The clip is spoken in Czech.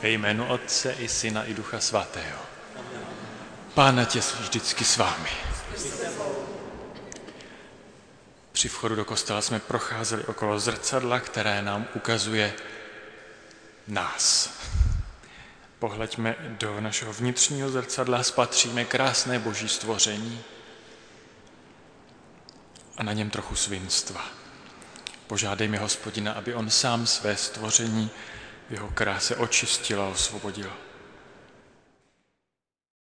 Ve jménu Otce i Syna i Ducha Svatého. Pán ať je vždycky s vámi. Při vchodu do kostela jsme procházeli okolo zrcadla, které nám ukazuje nás. Pohleďme do našeho vnitřního zrcadla, spatříme krásné boží stvoření a na něm trochu svinstva. Požádejme Hospodina, aby on sám své stvoření v jeho kráse očistil a osvobodil.